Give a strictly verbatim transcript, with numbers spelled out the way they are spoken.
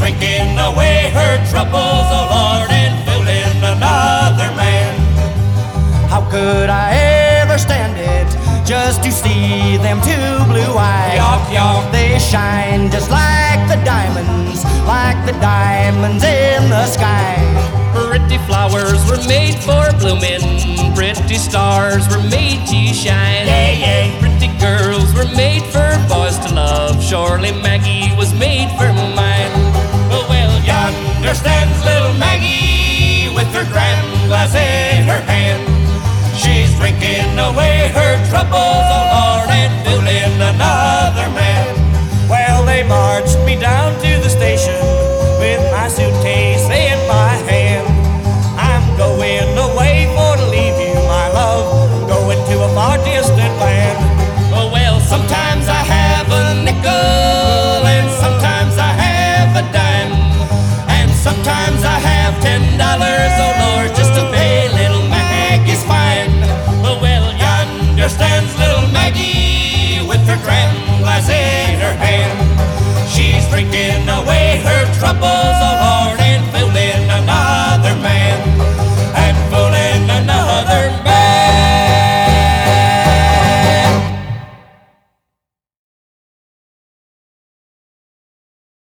drinking away her troubles, oh Lord, and fooling another man. How could I ever stand it just to see them two blue eyes? Yuck, yuck. They shine just like the diamonds, like the diamonds in the sky. Pretty flowers were made for blooming, pretty stars were made to shine. Yay, yay. Pretty girls were made for boys to love, surely Maggie was made for